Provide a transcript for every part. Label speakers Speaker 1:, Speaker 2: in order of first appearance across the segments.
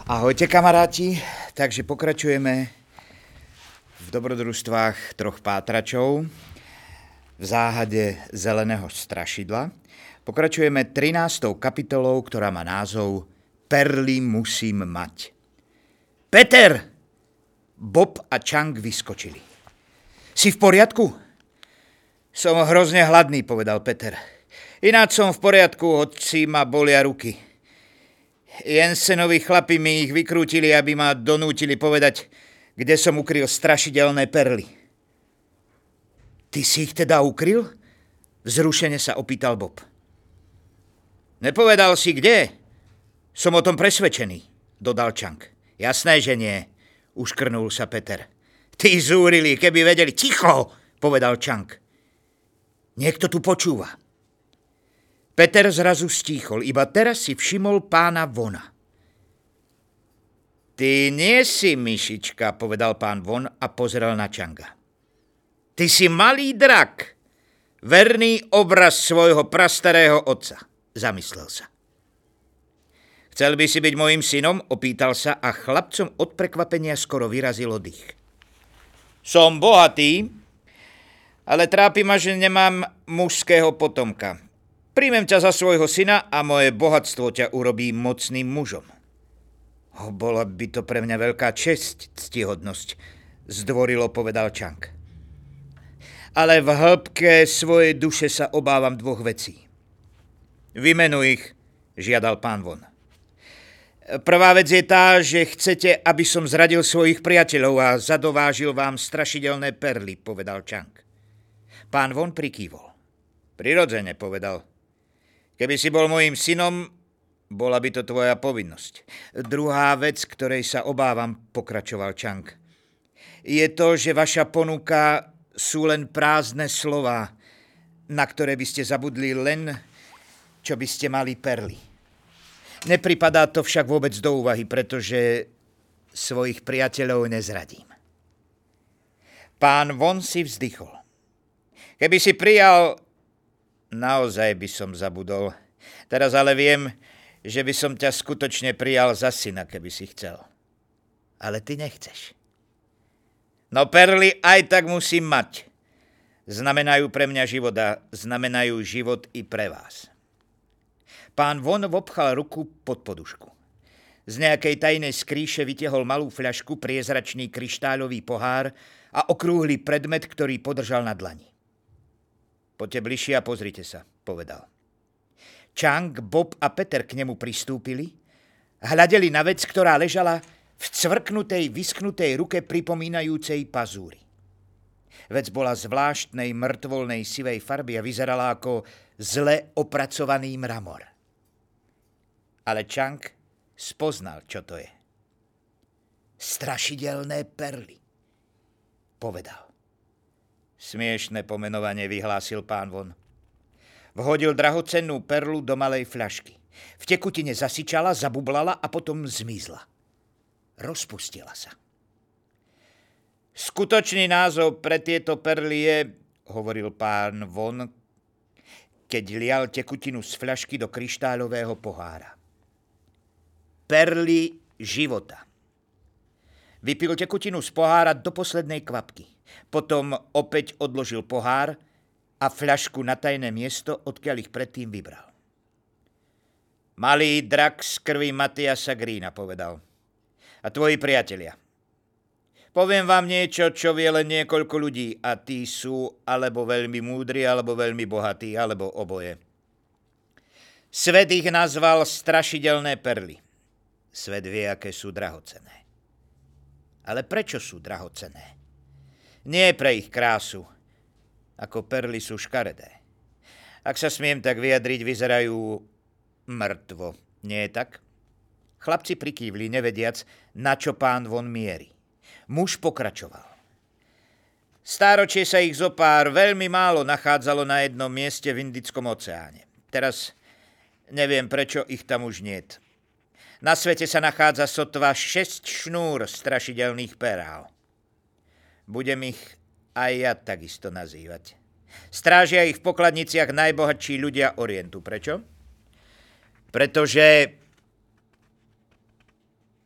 Speaker 1: Ahojte kamaráti, takže pokračujeme v dobrodružstvách troch pátračov v záhade zeleného strašidla. Pokračujeme 13. kapitolou, ktorá má názov Perly musím mať. Peter! Bob a Chang vyskočili. Si v poriadku? Som hrozne hladný, povedal Peter. Ináč som v poriadku, hoci ma bolia ruky. Jensenovi chlapi mi ich vykrútili, aby ma donútili povedať, kde som ukryl strašidelné perly. Ty si ich teda ukryl? Vzrušene sa opýtal Bob. Nepovedal si kde? Som o tom presvedčený, dodal Chang. Jasné, že nie, uškrnul sa Peter. Tí zúrili, keby vedeli. Ticho, povedal Chang. Niekto tu počúva. Peter zrazu stíchol, iba teraz si všimol pána Vona. Ty nie si myšička, povedal pán Von a pozrel na Changa. Ty si malý drak, verný obraz svojho prastarého otca, zamyslel sa. Chcel by si byť mojím synom, opýtal sa a chlapcom od prekvapenia skoro vyrazilo dých. Som bohatý, ale trápi ma, že nemám mužského potomka. Príjmem ťa za svojho syna a moje bohatstvo ťa urobí mocným mužom. Bola by to pre mňa veľká česť, ctihodnosť, zdvorilo povedal Chang. Ale v hĺbke svojej duše sa obávam dvoch vecí. Vymenuj ich, žiadal pán Von. Prvá vec je tá, že chcete, aby som zradil svojich priateľov a zadovážil vám strašidelné perly, povedal Chang. Pán Von prikývol. Prirodzene, povedal. Keby si bol mojím synom, bola by to tvoja povinnosť. Druhá vec, ktorej sa obávam, pokračoval Chang, je to, že vaša ponuka sú len prázdne slová, na ktoré by ste zabudli len, čo by ste mali perly. Nepripadá to však vôbec do úvahy, pretože svojich priateľov nezradím. Pán Von si vzdychol. Keby si prijal... Naozaj by som zabudol. Teraz ale viem, že by som ťa skutočne prijal za syna, keby si chcel. Ale ty nechceš. No perly aj tak musím mať. Znamenajú pre mňa život a znamenajú život i pre vás. Pán Von vopchal ruku pod podušku. Z nejakej tajnej skrýše vytiahol malú fľašku, priezračný kryštáľový pohár a okrúhly predmet, ktorý podržal na dlani. Poďte bližšie a pozrite sa, povedal. Chang, Bob a Peter k nemu pristúpili, hľadeli na vec, ktorá ležala v cvrknutej, vyschnutej ruke pripomínajúcej pazúry. Vec bola zvláštnej mŕtvolnej sivej farby a vyzerala ako zle opracovaný mramor. Ale Chang spoznal, čo to je. Strašidelné perly, povedal. Smiešne pomenovanie, vyhlásil pán Von. Vhodil drahocennú perlu do malej fľašky. V tekutine zasyčala, zabublala a potom zmizla. Rozpustila sa. Skutočný názov pre tieto perly je, hovoril pán Von, keď lial tekutinu z fľašky do kryštáľového pohára. Perly života. Vypil tekutinu z pohára do poslednej kvapky. Potom opäť odložil pohár a fľašku na tajné miesto, odkiaľ ich predtým vybral. Malý drak z krvi Matiasa Greena, povedal. A tvoji priatelia. Poviem vám niečo, čo vie len niekoľko ľudí a tí sú alebo veľmi múdri, alebo veľmi bohatí, alebo oboje. Svet ich nazval strašidelné perly. Svet vie, aké sú drahocenné. Ale prečo sú drahocenné? Nie pre ich krásu, ako perly sú škaredé. Ak sa smiem tak vyjadriť, vyzerajú mŕtvo. Nie je tak? Chlapci prikývli, nevediac, na čo pán Von mieri. Muž pokračoval. Stáročie sa ich zopár veľmi málo nachádzalo na jednom mieste v Indickom oceáne. Teraz neviem, prečo ich tam už niet. Na svete sa nachádza sotva 6 šnúr strašidelných perál. Budem ich aj ja takisto nazývať. Strážia ich v pokladniciach najbohatší ľudia Orientu. Prečo? Pretože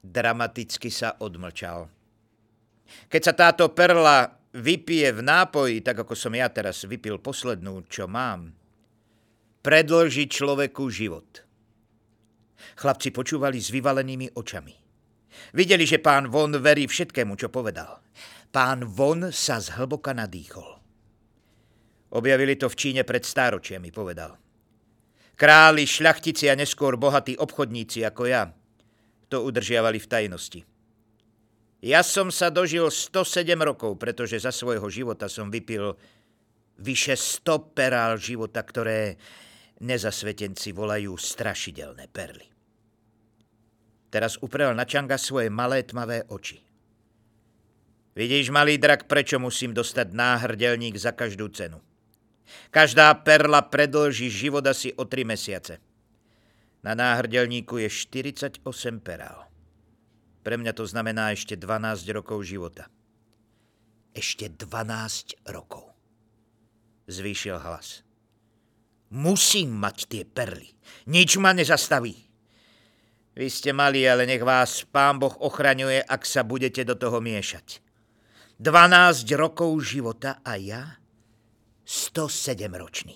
Speaker 1: Dramaticky sa odmlčal. Keď sa táto perla vypije v nápoji, tak ako som ja teraz vypil poslednú, čo mám, predĺži človeku život. Chlapci počúvali s vyvalenými očami. Videli, že pán Von verí všetkému, čo povedal. Pán Von sa zhlboka nadýchol. Objavili to v Číne pred stáročiami, povedal. Králi, šľachtici a neskôr bohatí obchodníci ako ja to udržiavali v tajnosti. Ja som sa dožil 107 rokov, pretože za svojho života som vypil vyše 100 perál života, ktoré nezasvetenci volajú strašidelné perly. Teraz uprel na Čanga svoje malé tmavé oči. Vidíš, malý drak, prečo musím dostať náhrdelník za každú cenu? Každá perla predĺži život asi o 3 mesiace. Na náhrdelníku je 48 perál. Pre mňa to znamená ešte 12 rokov života. Ešte 12 rokov. Zvýšil hlas. Musím mať tie perly. Nič ma nezastaví. Vy ste malí, ale nech vás Pán Boh ochraňuje, ak sa budete do toho miešať. 12 rokov života a ja 107-ročný.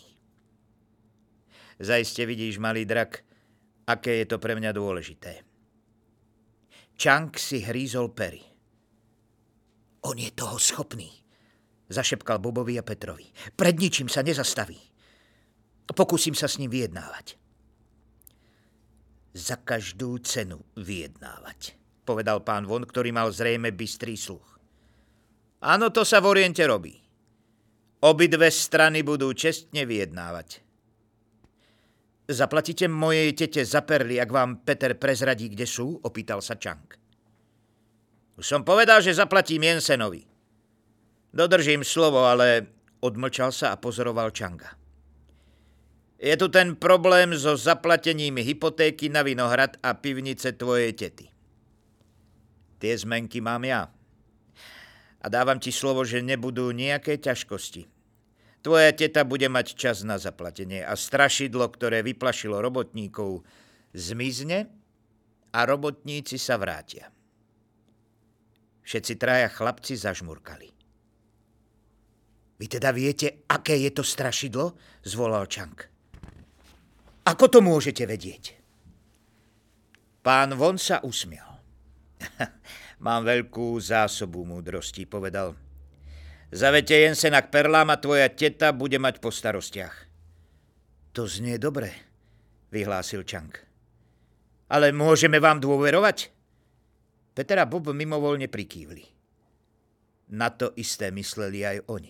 Speaker 1: Zaiste vidíš, malý drak, aké je to pre mňa dôležité. Čang si hrízol pery. On je toho schopný, zašepkal Bobovi a Petrovi. Pred ničím sa nezastaví. Pokúsim sa s ním vyjednávať. Za každú cenu vyjednávať, povedal pán Von, ktorý mal zrejme bystrý sluch. Áno, to sa v Oriente robí. Obidve strany budú čestne vyjednávať. Zaplatíte mojej tete za perly, ak vám Peter prezradí, kde sú? Opýtal sa Čang. Už som povedal, že zaplatím Jensenovi. Dodržím slovo, ale odmlčal sa a pozoroval Čanga. Je tu ten problém so zaplatením hypotéky na vinohrad a pivnice tvojej tety. Tie zmenky mám ja. A dávam ti slovo, že nebudú nejaké ťažkosti. Tvoja teta bude mať čas na zaplatenie a strašidlo, ktoré vyplašilo robotníkov, zmizne a robotníci sa vrátia. Všetci traja chlapci zažmurkali. Vy teda viete, aké je to strašidlo? Zvolal Čang. Ako to môžete vedieť? Pán Von sa usmial. Mám veľkú zásobu múdrosti, povedal. Zavete Jensena k perlám a tvoja teta bude mať po starostiach. To znie dobre, vyhlásil Čang. Ale môžeme vám dôverovať? Peter a Bob mimovoľne prikývli. Na to isté mysleli aj oni.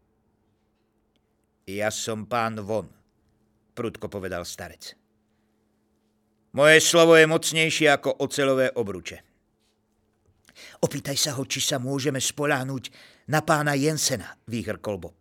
Speaker 1: Ja som pán Von, prudko povedal starec. Moje slovo je mocnejšie ako oceľové obruče. Opýtaj sa ho, či sa môžeme spoľahnúť na pána Jensena, výhrkol Bob.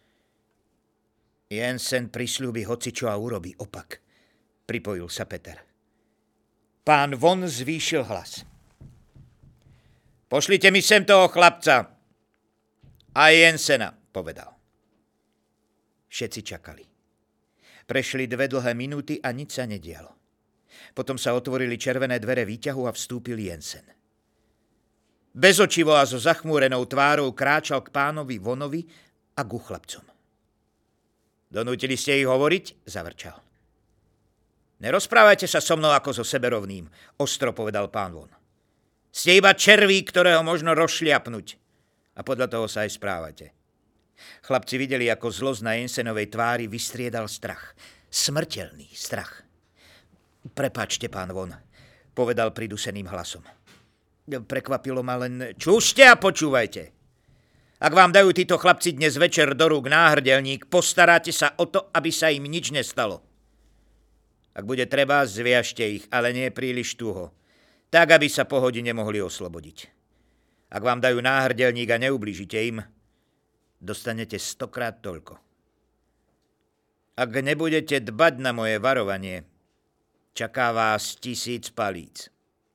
Speaker 1: Jensen prisľúbi hocičo a urobí opak, pripojil sa Peter. Pán Von zvýšil hlas. Pošlite mi sem toho chlapca. A Jensena, povedal. Všetci čakali. Prešli 2 dlhé minúty a nič sa nedialo. Potom sa otvorili červené dvere výťahu a vstúpil Jensen. Bezočivo a so zachmúrenou tvárou kráčal k pánovi Vonovi a ku chlapcom. Donútili ste ich hovoriť? Zavrčal. Nerozprávajte sa so mnou ako so seberovným, ostro povedal pán Von. Ste iba červí, ktorého možno rozšliapnúť. A podľa toho sa aj správajte. Chlapci videli, ako zlosť na Jensenovej tvári vystriedal strach. Smrteľný strach. Prepáčte, pán Von, povedal priduseným hlasom. Prekvapilo ma len... Čušte a počúvajte. Ak vám dajú títo chlapci dnes večer do rúk náhrdelník, postaráte sa o to, aby sa im nič nestalo. Ak bude treba, zviažte ich, ale nie príliš tuho. Tak, aby sa po hodine mohli oslobodiť. Ak vám dajú náhrdelník a neublížite im, dostanete 100-krát toľko. Ak nebudete dbať na moje varovanie, čaká vás 1000 palíc.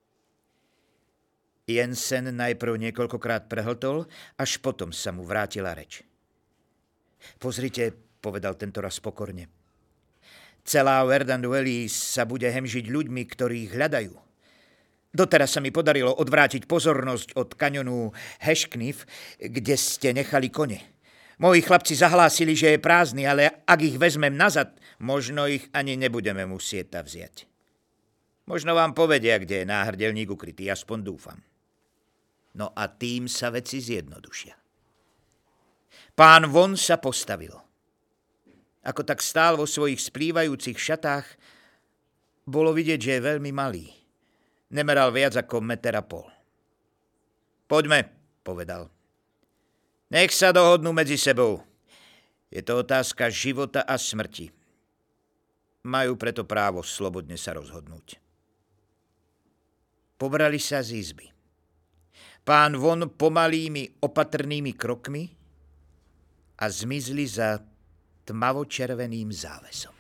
Speaker 1: Jensen najprv niekoľkokrát prehltol, až potom sa mu vrátila reč. Pozrite, povedal tentoraz pokorne. Celá Verdun Valley sa bude hemžiť ľuďmi, ktorí ich hľadajú. Doteraz sa mi podarilo odvrátiť pozornosť od kaňonu Hashknife, kde ste nechali kone. Moji chlapci zahlásili, že je prázdny, ale ak ich vezmem nazad, možno ich ani nebudeme musieť tam vziať. Možno vám povedia, kde je náhrdelník ukrytý, aspoň dúfam. No a tým sa veci zjednodušia. Pán Von sa postavil. Ako tak stál vo svojich splývajúcich šatách, bolo vidieť, že je veľmi malý. Nemeral viac ako 1,5 metra. Poďme, povedal. Nech sa dohodnú medzi sebou. Je to otázka života a smrti. Majú preto právo slobodne sa rozhodnúť. Pobrali sa z izby. Pán Von pomalými, opatrnými krokmi a zmizli za tmavočerveným závesom.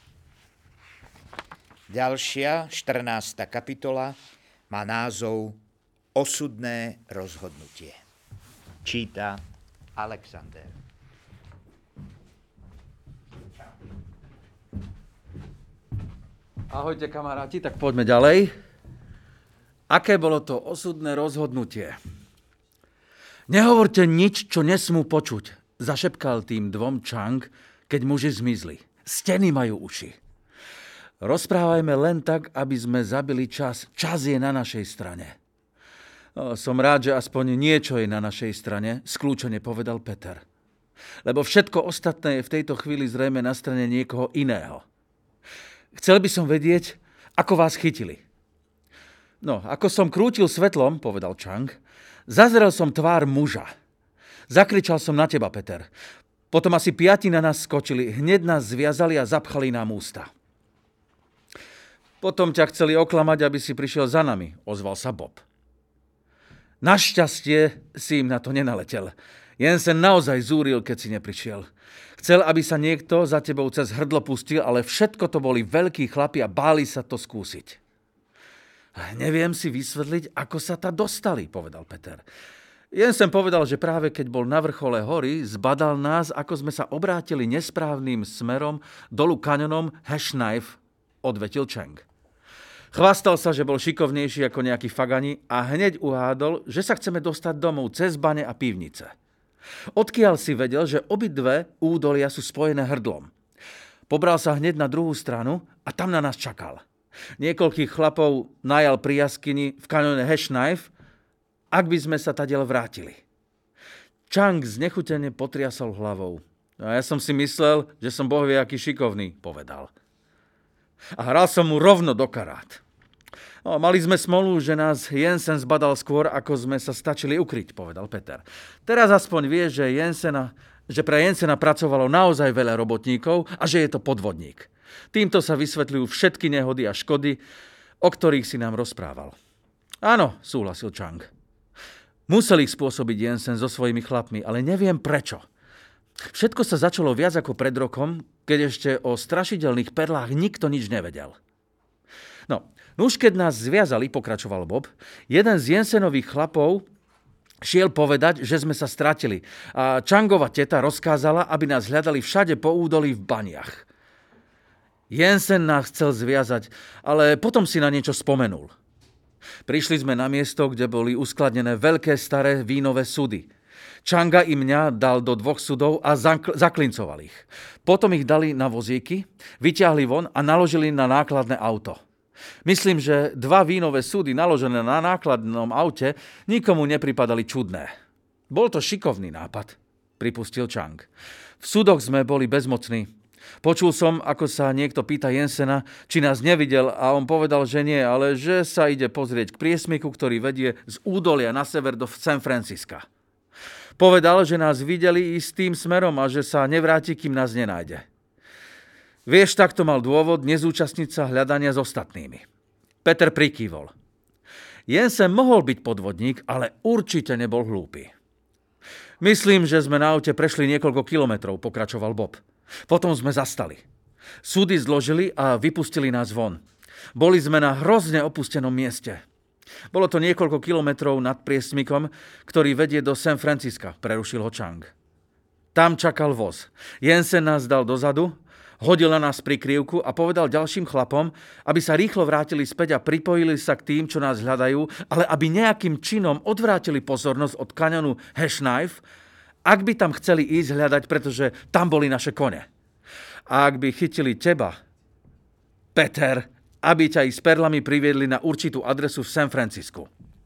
Speaker 1: Ďalšia, 14. kapitola, má názov Osudné rozhodnutie. Číta Alexander.
Speaker 2: Ahojte kamaráti, tak poďme ďalej. Aké bolo to osudné rozhodnutie? Nehovorte nič, čo nesmú počuť, zašepkal tým dvom Chang, keď muži zmizli. Steny majú uši. Rozprávajme len tak, aby sme zabili čas. Čas je na našej strane. Som rád, že aspoň niečo je na našej strane, skľúčene povedal Peter. Lebo všetko ostatné je v tejto chvíli zrejme na strane niekoho iného. Chcel by som vedieť, ako vás chytili. No, ako som krútil svetlom, povedal Chang, zazrel som tvár muža. Zakričal som na teba, Peter. Potom asi 5 na nás skočili, hneď nás zviazali a zapchali nám ústa. Potom ťa chceli oklamať, aby si prišiel za nami, ozval sa Bob. Našťastie si im na to nenaletel. Jensen naozaj zúril, keď si neprišiel. Chcel, aby sa niekto za tebou cez hrdlo pustil, ale všetko to boli veľkí chlapi a báli sa to skúsiť. Neviem si vysvetliť, ako sa ta dostali, povedal Peter. Jensen povedal, že práve keď bol na vrchole hory, zbadal nás, ako sme sa obrátili nesprávnym smerom dolu kaňonom Hashknife, odvetil Chang. Chvastal sa, že bol šikovnejší ako nejaký fagani a hneď uhádol, že sa chceme dostať domov cez bane a pivnice. Odkiaľ si vedel, že obidve údolia sú spojené hrdlom. Pobral sa hneď na druhú stranu a tam na nás čakal. Niekoľkých chlapov najal pri jaskyni v kaňone Hashknife, ak by sme sa tadiaľ vrátili. Chang znechutene potriasol hlavou. A ja som si myslel, že som bohvie aký šikovný, povedal. A hral som mu rovno do karát. No, mali sme smolu, že nás Jensen zbadal skôr, ako sme sa stačili ukryť, povedal Peter. Teraz aspoň vie, že pre Jensena pracovalo naozaj veľa robotníkov a že je to podvodník. Týmto sa vysvetľujú všetky nehody a škody, o ktorých si nám rozprával. Áno, súhlasil Chang. Musel ich spôsobiť Jensen so svojimi chlapmi, ale neviem prečo. Všetko sa začalo viac ako pred rokom, keď ešte o strašidelných perlách nikto nič nevedel. No, už keď nás zviazali, pokračoval Bob, jeden z Jensenových chlapov šiel povedať, že sme sa stratili a Changova teta rozkázala, aby nás hľadali všade po údolí v baniach. Jensen nás chcel zviazať, ale potom si na niečo spomenul. Prišli sme na miesto, kde boli uskladnené veľké staré vínové sudy. Changa i mňa dal do 2 sudov a zaklincoval ich. Potom ich dali na vozíky, vyťahli von a naložili na nákladné auto. Myslím, že 2 vínové sudy naložené na nákladnom aute nikomu nepripadali čudné. Bol to šikovný nápad, pripustil Chang. V sudoch sme boli bezmocní. Počul som, ako sa niekto pýta Jensena, či nás nevidel a on povedal, že nie, ale že sa ide pozrieť k priesmiku, ktorý vedie z údolia na sever do San Francisca. Povedal, že nás videli ísť tým smerom a že sa nevráti, kým nás nenájde. Vieš, takto mal dôvod nezúčastniť sa hľadania s ostatnými. Peter prikývol. Jensen mohol byť podvodník, ale určite nebol hlúpy. Myslím, že sme na aute prešli niekoľko kilometrov, pokračoval Bob. Potom sme zastali. Súdy zložili a vypustili nás von. Boli sme na hrozne opustenom mieste. Bolo to niekoľko kilometrov nad priesmikom, ktorý vedie do San Francisca, prerušil ho Chang. Tam čakal voz. Jensen nás dal dozadu, Hodil na nás prikryvku a povedal ďalším chlapom, aby sa rýchlo vrátili späť a pripojili sa k tým, čo nás hľadajú, ale aby nejakým činom odvrátili pozornosť od kaňonu Hashknife, ak by tam chceli ísť hľadať, pretože tam boli naše kone. A ak by chytili teba, Peter, aby ťa i s perlami priviedli na určitú adresu v San Francisku.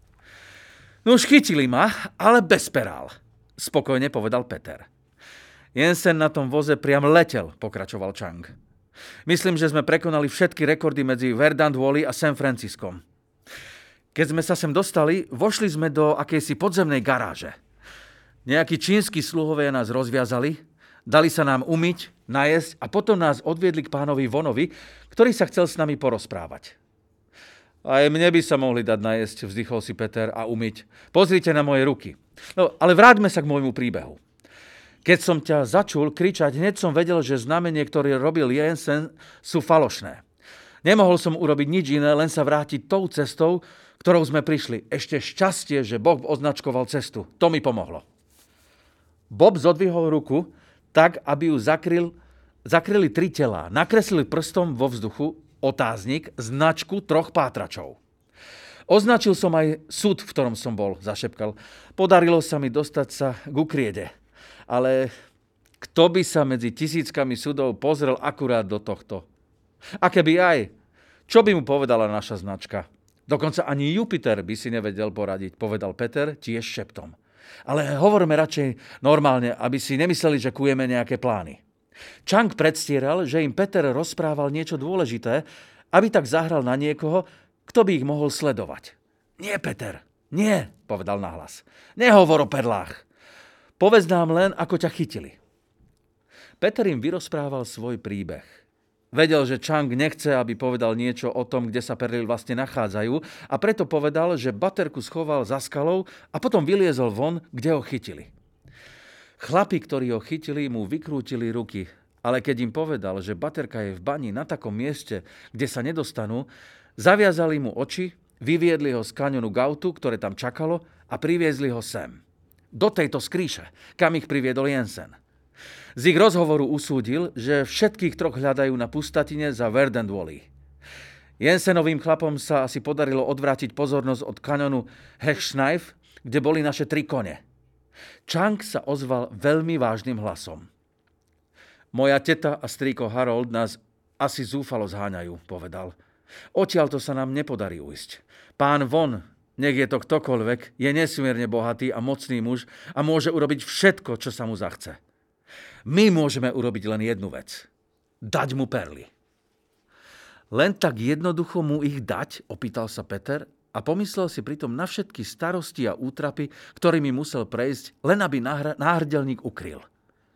Speaker 2: No už chytili ma, ale bez perál, spokojne povedal Peter. Jensen na tom voze priam letel, pokračoval Chang. Myslím, že sme prekonali všetky rekordy medzi Verdant Valley a San Franciskom. Keď sme sa sem dostali, vošli sme do akejsi podzemnej garáže. Nejakí čínsky sluhovia nás rozviazali, dali sa nám umyť, najesť a potom nás odviedli k pánovi Vonovi, ktorý sa chcel s nami porozprávať. Aj mne by sa mohli dať najesť, vzdychol si Peter, a umyť. Pozrite na moje ruky. No, ale vráťme sa k môjmu príbehu. Keď som ťa začul kričať, hneď som vedel, že znamenie, ktoré robil Jensen, sú falošné. Nemohol som urobiť nič iné, len sa vrátiť tou cestou, ktorou sme prišli. Ešte šťastie, že Boh označkoval cestu. To mi pomohlo. Bob zodvihol ruku tak, aby ju zakryli 3 telá. Nakreslili prstom vo vzduchu otáznik, značku 3 pátračov. Označil som aj súd, v ktorom som bol, zašepkal. Podarilo sa mi dostať sa k ukriede. Ale kto by sa medzi tisíckami súdov pozrel akurát do tohto? A keby aj, čo by mu povedala naša značka? Dokonca ani Jupiter by si nevedel poradiť, povedal Peter tiež šeptom. Ale hovoríme radšej normálne, aby si nemysleli, že kujeme nejaké plány. Chang predstieral, že im Peter rozprával niečo dôležité, aby tak zahral na niekoho, kto by ich mohol sledovať. Nie, Peter, nie, povedal nahlas. Nehovor o perlách. Povedz nám len, ako ťa chytili. Peter im vyrozprával svoj príbeh. Vedel, že Chang nechce, aby povedal niečo o tom, kde sa perly vlastne nachádzajú, a preto povedal, že baterku schoval za skalou a potom vyliezol von, kde ho chytili. Chlapi, ktorí ho chytili, mu vykrútili ruky, ale keď im povedal, že baterka je v bani na takom mieste, kde sa nedostanú, zaviazali mu oči, vyviedli ho z kaňonu Gautu, ktoré tam čakalo, a priviezli ho sem. Do tejto skrýše, kam ich priviedol Jensen. Z ich rozhovoru usúdil, že všetkých 3 hľadajú na pustatine za Verdant Valley. Jensenovým chlapom sa asi podarilo odvrátiť pozornosť od kaňonu Hashknife, kde boli naše 3 kone. Chang sa ozval veľmi vážnym hlasom. Moja teta a strýko Harold nás asi zúfalo zháňajú, povedal. Odtiaľto sa nám nepodarí ujsť. Pán Von, nech je to ktokoľvek, je nesmierne bohatý a mocný muž a môže urobiť všetko, čo sa mu zachce. My môžeme urobiť len jednu vec. Dať mu perly. Len tak jednoducho mu ich dať, opýtal sa Peter a pomyslel si pritom na všetky starosti a útrapy, ktorými musel prejsť, len aby náhrdelník ukryl.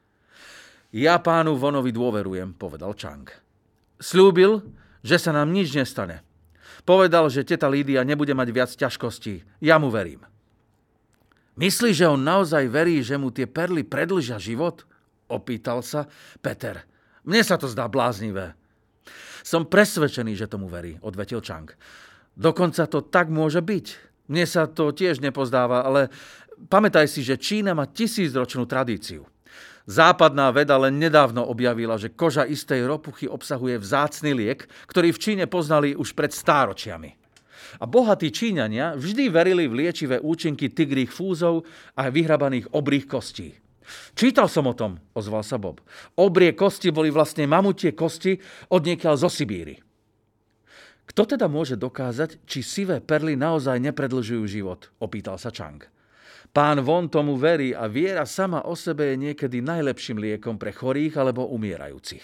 Speaker 2: Ja pánu Vonovi dôverujem, povedal Chang. Sľúbil, že sa nám nič nestane. Povedal, že teta Lídia nebude mať viac ťažkostí. Ja mu verím. Myslíš, že on naozaj verí, že mu tie perly predĺžia život? Opýtal sa Peter. Mne sa to zdá bláznivé. Som presvedčený, že tomu verí, odvetil Chang. Dokonca to tak môže byť. Mne sa to tiež nepozdáva, ale pamätaj si, že Čína má 1000-ročnú tradíciu. Západná veda len nedávno objavila, že koža istej ropuchy obsahuje vzácny liek, ktorý v Číne poznali už pred stáročiami. A bohatí Číňania vždy verili v liečivé účinky tigrých fúzov a vyhrabaných obrých kostí. Čítal som o tom, ozval sa Bob. Obrie kosti boli vlastne mamutie kosti odniekiaľ zo Sibíry. Kto teda môže dokázať, či sivé perly naozaj nepredĺžujú život? Opýtal sa Chang. Pán Von tomu verí a viera sama o sebe je niekedy najlepším liekom pre chorých alebo umierajúcich.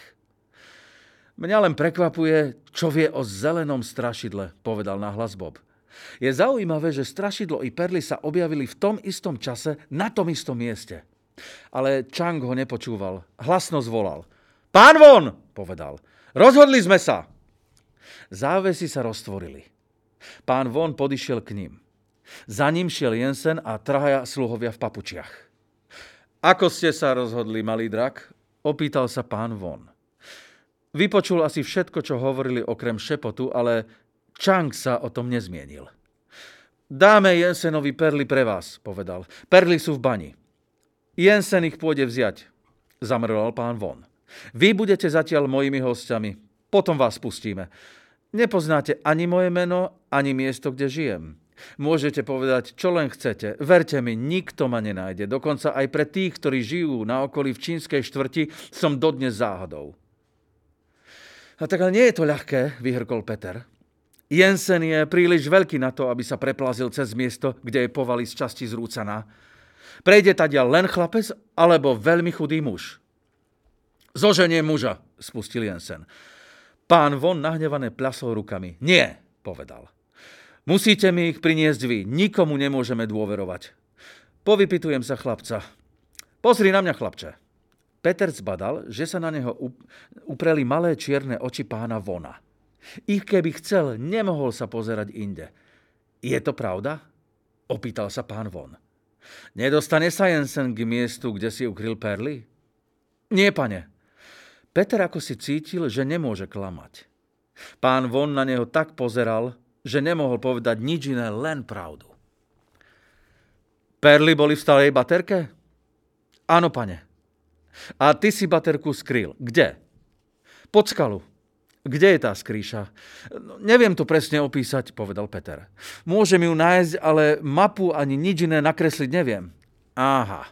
Speaker 2: Mňa len prekvapuje, čo vie o zelenom strašidle, povedal nahlas Bob. Je zaujímavé, že strašidlo i perly sa objavili v tom istom čase na tom istom mieste. Ale Chang ho nepočúval. Hlasno zvolal. Pán Von, povedal. Rozhodli sme sa. Závesy sa roztvorili. Pán Von podišiel k ním. Za ním šiel Jensen a 3 sluhovia v papučiach. Ako ste sa rozhodli, malý drak? Opýtal sa pán Von. Vypočul asi všetko, čo hovorili okrem šepotu, ale Chang sa o tom nezmienil. Dáme Jensenovi perly pre vás, povedal. Perly sú v bani. Jensen ich pôjde vziať, zamrval pán Von. Vy budete zatiaľ mojimi hostiami. Potom vás pustíme. Nepoznáte ani moje meno, ani miesto, kde žijem. Môžete povedať, čo len chcete. Verte mi, nikto ma nenájde. Dokonca aj pre tých, ktorí žijú na okolí v čínskej štvrti, som dodnes záhadou. A tak ale nie je to ľahké, vyhrkol Peter. Jensen je príliš veľký na to, aby sa preplazil cez miesto, kde je povaly z časti zrúcaná. Prejde tadiaľ len chlapec, alebo veľmi chudý muž. Zoženie muža, spustil Jensen. Pán von nahnevané pľasol rukami. Nie, povedal. Musíte mi ich priniesť vy. Nikomu nemôžeme dôverovať. Povypitujem sa chlapca. Pozri na mňa, chlapče. Peter zbadal, že sa na neho upreli malé čierne oči pána Vona. Ich keby chcel, nemohol sa pozerať inde. Je to pravda? Opýtal sa pán Von. Nedostane sa Jensen k miestu, kde si ukryl perly? Nie, pane. Peter ako si cítil, že nemôže klamať. Pán Von na neho tak pozeral, že nemohol povedať nič iné, len pravdu. Perly boli v starej baterke? Áno, pane. A ty si baterku skryl. Kde? Pod skalu. Kde je tá skrýša? No, neviem to presne opísať, povedal Peter. Môžem ju nájsť, ale mapu ani nič iné nakresliť neviem. Aha.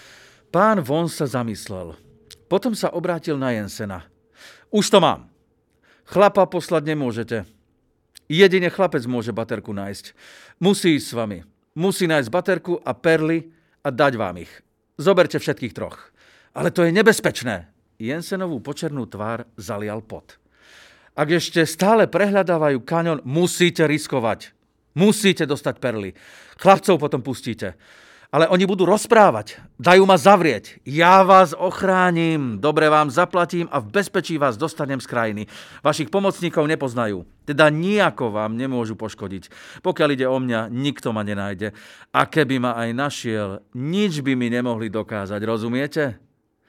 Speaker 2: Pán Von sa zamyslel. Potom sa obrátil na Jensena. Už to mám. Chlapa poslať nemôžete. Jedine chlapec môže baterku nájsť. Musí ísť s vami. Musí nájsť baterku a perly a dať vám ich. Zoberte všetkých troch. Ale to je nebezpečné. Jensenovú počernú tvár zalial pot. Ak ešte stále prehľadávajú kaňon, musíte riskovať. Musíte dostať perly. Chlapcov potom pustíte. Ale oni budú rozprávať. Dajú ma zavrieť. Ja vás ochránim. Dobre vám zaplatím a v bezpečí vás dostanem z krajiny. Vašich pomocníkov nepoznajú. Teda nijako vám nemôžu poškodiť. Pokiaľ ide o mňa, nikto ma nenájde. A keby ma aj našiel, nič by mi nemohli dokázať. Rozumiete?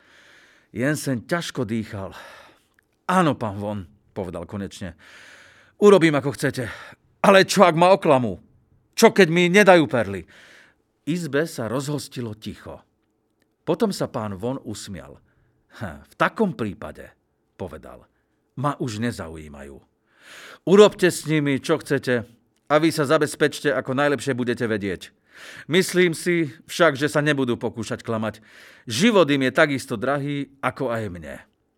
Speaker 2: Jensen ťažko dýchal. Áno, pán Von, povedal konečne. Urobím, ako chcete. Ale čo, ak ma oklamú? Čo, keď mi nedajú perly? V izbe sa rozhostilo ticho. Potom sa pán Von usmial. V takom prípade, povedal, ma už nezaujímajú. Urobte s nimi, čo chcete, a vy sa zabezpečte, ako najlepšie budete vedieť. Myslím si však, že sa nebudú pokúšať klamať. Život im je takisto drahý, ako aj mne.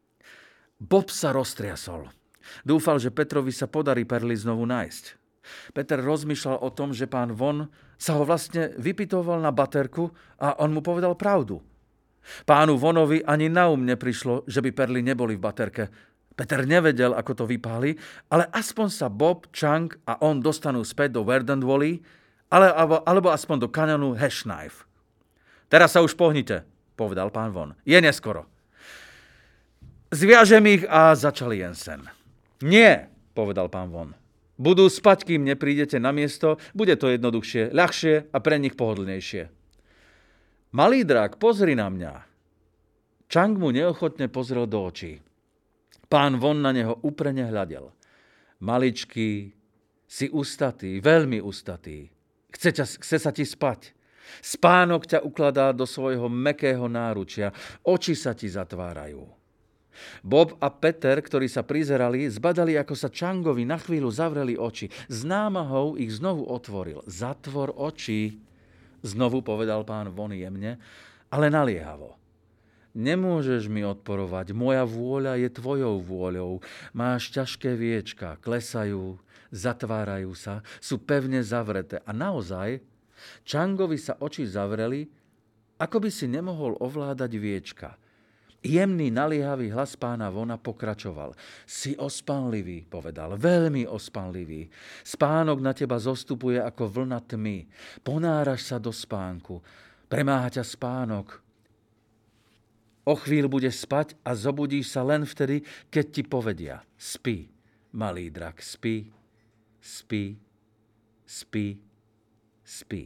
Speaker 2: Bob sa roztriasol. Dúfal, že Petrovi sa podarí perly znovu nájsť. Peter rozmýšľal o tom, že pán Von sa ho vlastne vypytoval na baterku a on mu povedal pravdu. Pánu Vonovi ani na neprišlo, že by perly neboli v baterke. Peter nevedel, ako to vypáli, ale aspoň sa Bob, Chang a on dostanú späť do Verdant Valley, alebo aspoň do kaňonu Hash Knife. Teraz sa už pohnite, povedal pán Von. Je neskoro. Zviažem ich a začal Jensen. Nie, povedal pán Von. Budú spať, kým neprídete na miesto, bude to jednoduchšie, ľahšie a pre nich pohodlnejšie. Malý drak, pozri na mňa. Chang mu neochotne pozrel do očí. Pán Von na neho úprene hľadel. Maličký, si ustatý, veľmi ustatý. Chce sa ti spať. Spánok ťa ukladá do svojho mäkkého náručia. Oči sa ti zatvárajú. Bob a Peter, ktorí sa prizerali, zbadali, ako sa Changovi na chvíľu zavreli oči. S námahou ich znovu otvoril. Zatvor oči, znovu povedal pán Von jemne, ale naliehavo. Nemôžeš mi odporovať, moja vôľa je tvojou vôľou. Máš ťažké viečka, klesajú, zatvárajú sa, sú pevne zavreté. A naozaj, Changovi sa oči zavreli, ako by si nemohol ovládať viečka. Jemný, naliehavý hlas pána Vona pokračoval. Si ospanlivý, povedal, veľmi ospanlivý. Spánok na teba zostupuje ako vlna tmy. Ponáraš sa do spánku. Premáha ťa spánok. O chvíľu budeš spať a zobudíš sa len vtedy, keď ti povedia. Spí, malý drak, spí, spí, spí, spí.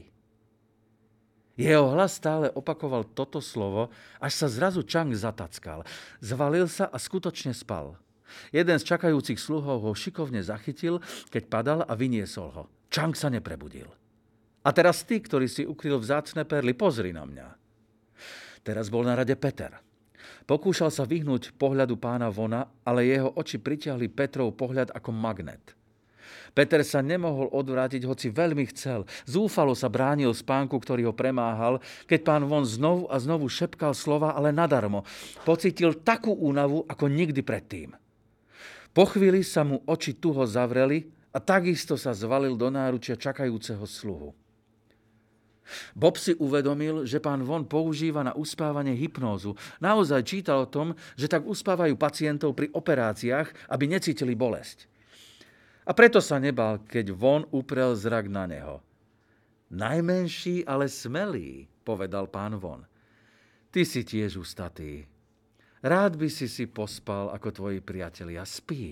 Speaker 2: Jeho hlas stále opakoval toto slovo, až sa zrazu Chang zatackal. Zvalil sa a skutočne spal. Jeden z čakajúcich sluhov ho šikovne zachytil, keď padal a vyniesol ho. Chang sa neprebudil. A teraz ty, ktorý si ukryl vzácne perly, pozri na mňa. Teraz bol na rade Peter. Pokúšal sa vyhnúť pohľadu pána Vona, ale jeho oči pritiahli Petrov pohľad ako magnet. Peter sa nemohol odvrátiť, hoci veľmi chcel. Zúfalo sa bránil spánku, ktorý ho premáhal, keď pán Von znovu a znovu šepkal slova, ale nadarmo. Pocítil takú únavu, ako nikdy predtým. Po chvíli sa mu oči tuho zavreli a takisto sa zvalil do náručia čakajúceho sluhu. Bob si uvedomil, že pán Von používa na uspávanie hypnózu. Naozaj čítal o tom, že tak uspávajú pacientov pri operáciách, aby necítili bolesť. A preto sa nebal, keď Von uprel zrak na neho. Najmenší, ale smelý, povedal pán Von. Ty si tiež ustatý. Rád by si pospal ako tvoji priatelia. Spí.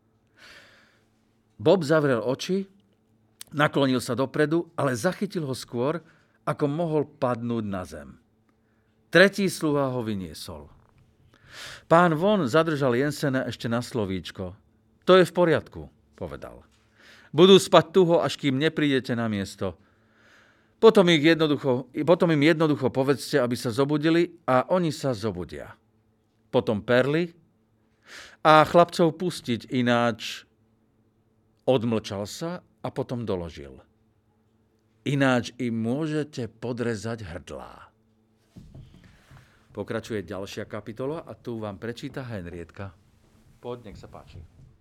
Speaker 2: Bob zavrel oči, naklonil sa dopredu, ale zachytil ho skôr, ako mohol padnúť na zem. Tretí sluha ho vyniesol. Pán Von zadržal Jensena ešte na slovíčko. To je v poriadku, povedal. Budú spať tuho, až kým neprídete na miesto. Potom im jednoducho povedzte, aby sa zobudili a oni sa zobudia. Potom perly a chlapcov pustiť, ináč... Odmlčal sa a potom doložil. Ináč im môžete podrezať hrdlá. Pokračuje ďalšia kapitola a tu vám prečíta Henrietka. Poď, nech sa páči.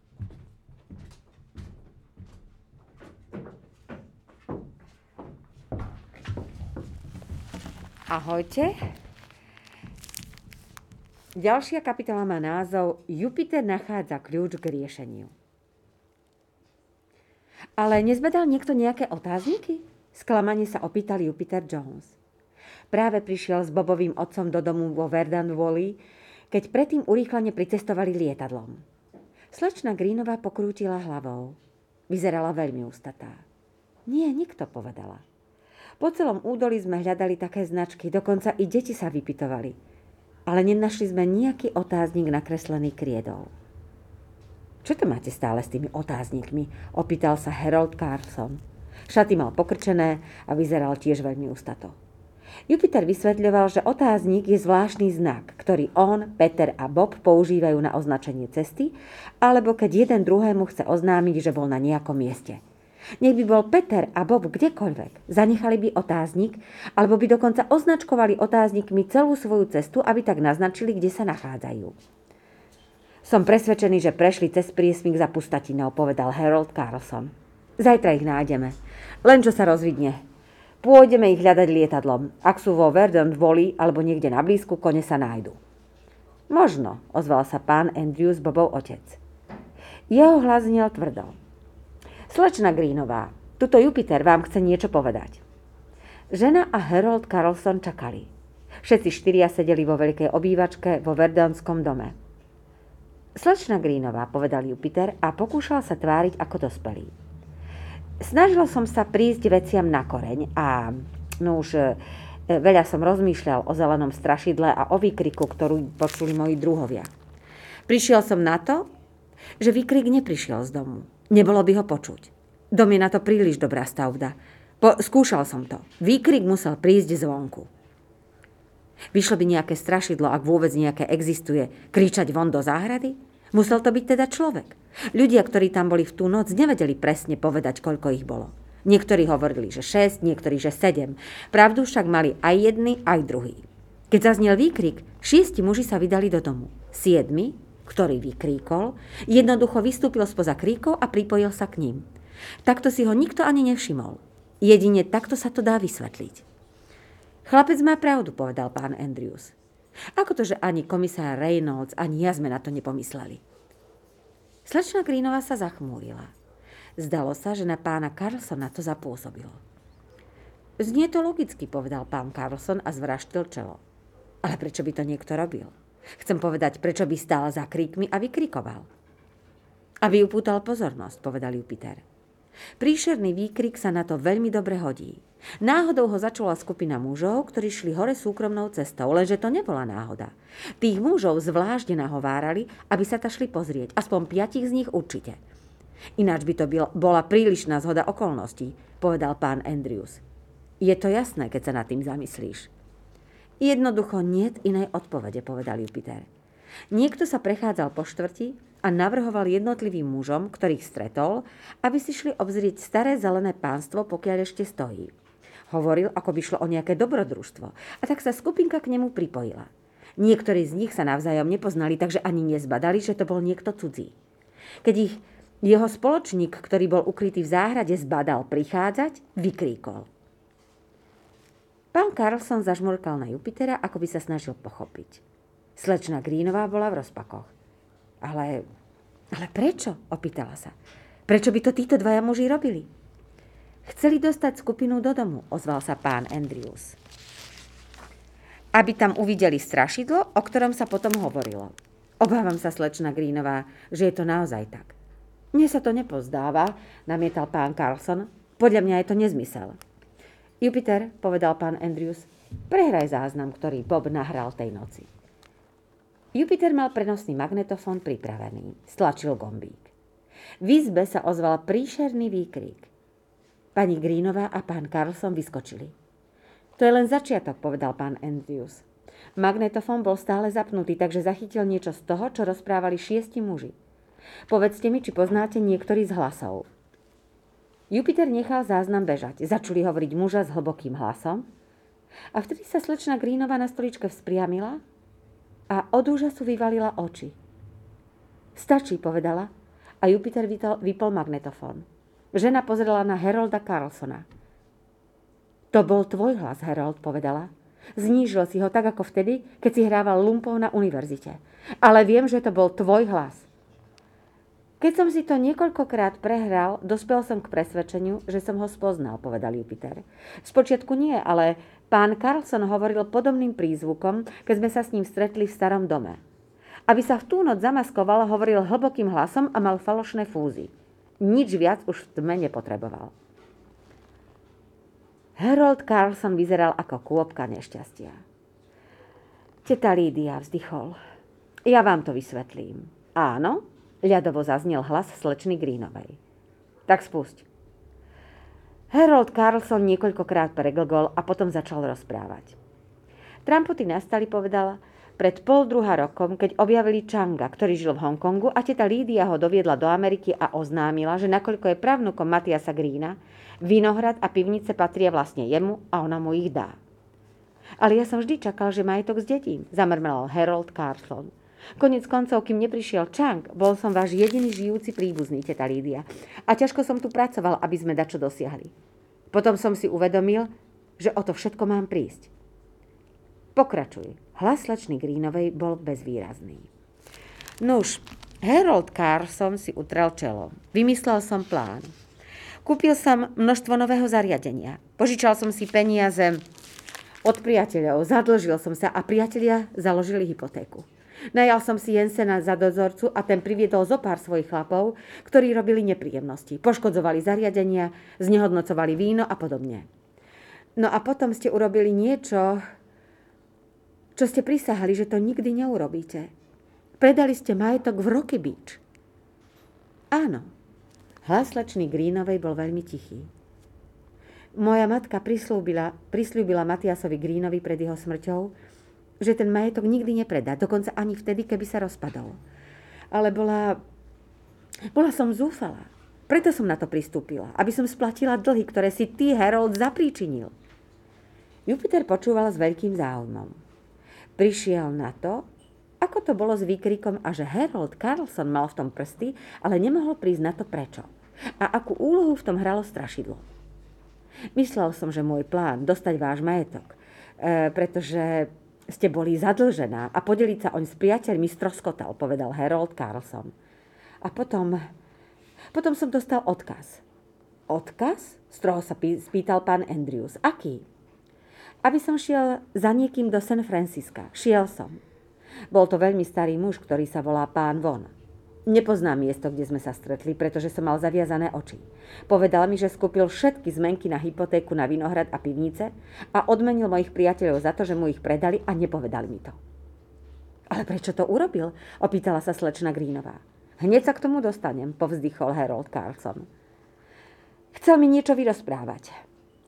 Speaker 3: Ahojte. Ďalšia kapitola má názov Jupiter nachádza kľúč k riešeniu. Ale nezbadal niekto nejaké otázniky? Sklamane sa opýtal Jupiter Jones. Práve prišiel s Bobovým otcom do domu vo Verdun Valley, keď predtým urýchlene pricestovali lietadlom. Slečna Greenová pokrútila hlavou. Vyzerala veľmi ústatá. Nie, nikto, povedala. Po celom údolí sme hľadali také značky, dokonca i deti sa vypytovali. Ale nenašli sme nejaký otáznik nakreslený kriedou. Čo to máte stále s tými otáznikmi? Opýtal sa Harold Carlson. Šaty mal pokrčené a vyzeral tiež veľmi ústato. Jupiter vysvetľoval, že otáznik je zvláštny znak, ktorý on, Peter a Bob používajú na označenie cesty, alebo keď jeden druhému chce oznámiť, že bol na nejakom mieste. Nech by bol Peter a Bob kdekoľvek, zanechali by otáznik, alebo by dokonca označkovali otáznikmi celú svoju cestu, aby tak naznačili, kde sa nachádzajú. Som presvedčený, že prešli cez priesmik za pustatinou, povedal Harold Carlson. Zajtra ich nájdeme. Len čo sa rozvidne. Pôjdeme ich hľadať lietadlom. Ak sú vo Verdun Valley alebo niekde na blízku, kone sa nájdu. Možno, ozval sa pán Andrews, Bobov otec. Jeho hlas znel tvrdo. Slečna Greenová, tuto Jupiter vám chce niečo povedať. Žena a Harold Carlson čakali. Všetci štyria sedeli vo veľkej obývačke vo Verdunskom dome. Slečna Greenová, povedal Jupiter a pokúšal sa tváriť ako dospelý. Snažil som sa prísť veciam na koreň a veľa som rozmýšľal o zelenom strašidle a o výkriku, ktorú počuli moji druhovia. Prišiel som na to, že výkrik neprišiel z domu. Nebolo by ho počuť. Dom je na to príliš dobrá stavba. Skúšal som to. Výkrik musel prísť zvonku. Vyšlo by nejaké strašidlo, ak vôbec nejaké existuje, kričať von do záhrady? Musel to byť teda človek. Ľudia, ktorí tam boli v tú noc, nevedeli presne povedať, koľko ich bolo. Niektorí hovorili, že 6, niektorí, že 7. Pravdu však mali aj jedni, aj druhý. Keď zaznel výkrik, 6 muži sa vydali do domu. 7, ktorý vykríkol, jednoducho vystúpil spoza kríkov a pripojil sa k ním. Takto si ho nikto ani nevšimol. Jedine takto sa to dá vysvetliť. Chlapec má pravdu, povedal pán Andrews. Ako to, že ani komisár Reynolds, ani ja sme na to nepomysleli? Slečna Greenová sa zachmúrila. Zdalo sa, že na pána Carlsona to zapôsobilo. Znie to logicky, povedal pán Carlson a zvraštil čelo. Ale prečo by to niekto robil? Chcem povedať, prečo by stál za kríkmi a vykrikoval. Aby upútal pozornosť, povedal Jupiter. Príšerný výkrik sa na to veľmi dobre hodí. Náhodou ho začula skupina mužov, ktorí šli hore súkromnou cestou, lenže to nebola náhoda. Tých mužov zvlášť nahovárali, aby sa ta šli pozrieť, aspoň 5 z nich určite. Ináč by to bola prílišná zhoda okolností, povedal pán Andrews. Je to jasné, keď sa nad tým zamyslíš. Jednoducho niet inej odpovede, povedal Jupiter. Niekto sa prechádzal po štvrti a navrhoval jednotlivým mužom, ktorých stretol, aby si šli obzrieť staré zelené pánstvo, pokiaľ ešte stojí. Hovoril, ako by šlo o nejaké dobrodružstvo, a tak sa skupinka k nemu pripojila. Niektorí z nich sa navzájom nepoznali, takže ani nezbadali, že to bol niekto cudzí. Keď ich jeho spoločník, ktorý bol ukrytý v záhrade, zbadal prichádzať, vykríkol. Pán Carlson zažmurkal na Jupitera, ako by sa snažil pochopiť. Slečna Greenová bola v rozpakoch. Ale prečo? Opýtala sa. Prečo by to títo dvaja muži robili? Chceli dostať skupinu do domu, ozval sa pán Andrews. Aby tam uvideli strašidlo, o ktorom sa potom hovorilo. Obávam sa, slečna Greenová, že je to naozaj tak. Mne sa to nepozdáva, namietal pán Carlson. Podľa mňa je to nezmysel. Jupiter, povedal pán Andrews, prehraj záznam, ktorý Bob nahral tej noci. Jupiter mal prenosný magnetofón pripravený. Stlačil gombík. V izbe sa ozval príšerný výkrik. Pani Greenová a pán Carlson vyskočili. To je len začiatok, povedal pán Andrews. Magnetofón bol stále zapnutý, takže zachytil niečo z toho, čo rozprávali 6 muži. Povedzte mi, či poznáte niektorý z hlasov. Jupiter nechal záznam bežať. Začuli hovoriť muža s hlbokým hlasom. A vtedy sa slečna Greenová na stoličke vzpriamila a od úžasu vyvalila oči. Stačí, povedala, a Jupiter vypol magnetofón. Žena pozerala na Harolda Carlsona. To bol tvoj hlas, Harold, povedala. Znížil si ho tak ako vtedy, keď si hrával lumpov na univerzite. Ale viem, že to bol tvoj hlas. Keď som si to niekoľkokrát prehral, dospel som k presvedčeniu, že som ho spoznal, povedal Jupiter. Spočiatku nie, ale pán Carlson hovoril podobným prízvukom, keď sme sa s ním stretli v starom dome. Aby sa v tú noc zamaskoval, hovoril hlbokým hlasom a mal falošné fúzy. Nič viac už v tme nepotreboval. Harold Carlson vyzeral ako kôpka nešťastia. Teta Lídia, vzdychol. Ja vám to vysvetlím. Áno? Ľadovo zaznel hlas slečny Greenovej. Tak spusť. Harold Carlson niekoľkokrát preglgol a potom začal rozprávať. Tramputy nastali, povedala, pred 1,5 rokom, keď objavili Changa, ktorý žil v Hongkongu a teta Lídia ho doviedla do Ameriky a oznámila, že nakoľko je pravnúkom Matiasa Greena, vinohrad a pivnice patria vlastne jemu a ona mu ich dá. Ale ja som vždy čakal, že majetok zdedím, zamrmelal Harold Carlson. Koniec koncov, kým neprišiel Chang, bol som váš jediný žijúci príbuzný, teta Lídia. A ťažko som tu pracoval, aby sme dačo dosiahli. Potom som si uvedomil, že o to všetko mám prísť. Pokračuj. Hlas slečny Greenovej bol bezvýrazný. Nuž, Harold Carlson si utrel čelo. Vymyslel som plán. Kúpil som množstvo nového zariadenia. Požičal som si peniaze od priateľov. Zadlžil som sa a priatelia založili hypotéku. Najal som si Jensena za dozorcu a ten priviedol zo pár svojich chlapov, ktorí robili nepríjemnosti. Poškodzovali zariadenia, znehodnocovali víno a podobne. No a potom ste urobili niečo, čo ste prisahali, že to nikdy neurobíte. Predali ste majetok v Rocky Beach. Áno. Hlas slečny Greenovej bol veľmi tichý. Moja matka prislúbila Matiasovi Greenovi pred jeho smrťou, že ten majetok nikdy nepredá, dokonca ani vtedy, keby sa rozpadol. Ale bola som zúfalá. Preto som na to pristúpila, aby som splatila dlhy, ktoré si ty, Harold, zapríčinil. Jupiter počúval s veľkým záujmom. Prišiel na to, ako to bolo s výkrikom a že Harold Carlson mal v tom prsty, ale nemohol prísť na to prečo. A akú úlohu v tom hralo strašidlo. Myslel som, že môj plán dostať váš majetok, pretože ste boli zadlžená a podeliť sa oň s priateľmi stroskotal, povedal Harold Carlson. A potom som dostal odkaz. Odkaz? Stroho sa spýtal pán Andrews. Aký? Aby som šiel za niekým do San Francisca. Šiel som. Bol to veľmi starý muž, ktorý sa volá pán Von. Nepoznám miesto, kde sme sa stretli, pretože som mal zaviazané oči. Povedal mi, že skúpil všetky zmenky na hypotéku na vinohrad a pivnice a odmenil mojich priateľov za to, že mu ich predali a nepovedali mi to. Ale prečo to urobil? Opýtala sa slečna Greenová. Hneď sa k tomu dostanem, povzdychol Harold Carlson. Chcel mi niečo vyrozprávať.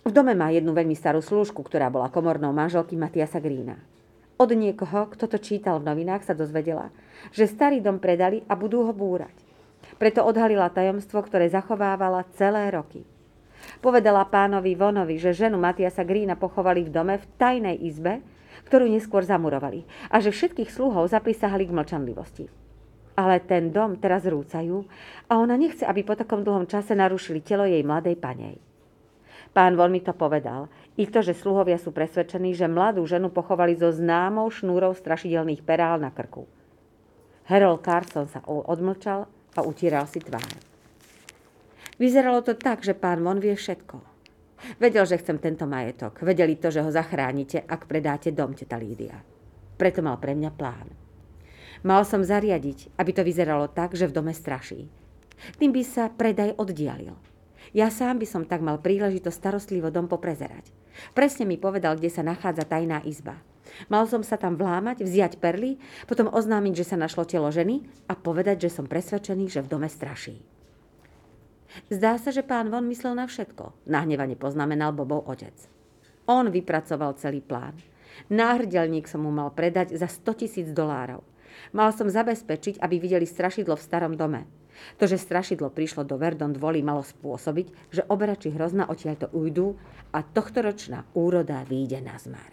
Speaker 3: V dome má jednu veľmi starú slúžku, ktorá bola komornou manželky Mathiasa Greena. Od niekoho, kto to čítal v novinách, sa dozvedela, že starý dom predali a budú ho búrať. Preto odhalila tajomstvo, ktoré zachovávala celé roky. Povedala pánovi Vonovi, že ženu Mathiasa Greena pochovali v dome v tajnej izbe, ktorú neskôr zamurovali, a že všetkých sluhov zaprisahali k mlčanlivosti. Ale ten dom teraz rúcajú a ona nechce, aby po takom dlhom čase narušili telo jej mladej panej. Pán Von mi to povedal. I to, že sluhovia sú presvedčení, že mladú ženu pochovali so známou šnúrou strašidelných perál na krku. Harold Carson sa odmlčal a utieral si tvár. Vyzeralo to tak, že pán Von vie všetko. Vedel, že chcem tento majetok. Vedeli to, že ho zachránite, ak predáte dom, teta Lídia. Preto mal pre mňa plán. Mal som zariadiť, aby to vyzeralo tak, že v dome straší. Tým by sa predaj oddialil. Ja sám by som tak mal príležitosť starostlivo dom poprezerať. Presne mi povedal, kde sa nachádza tajná izba. Mal som sa tam vlámať, vziať perly, potom oznámiť, že sa našlo telo ženy a povedať, že som presvedčený, že v dome straší. Zdá sa, že pán Von myslel na všetko. Nahnevane poznamenal Bobov otec. On vypracoval celý plán. Náhrdelník som mu mal predať za $100,000. Mal som zabezpečiť, aby videli strašidlo v starom dome. To, že strašidlo prišlo do Verdon Valley, malo spôsobiť, že obrači hrozna odtiaľto ujdú a tohtoročná úroda vyjde na zmar.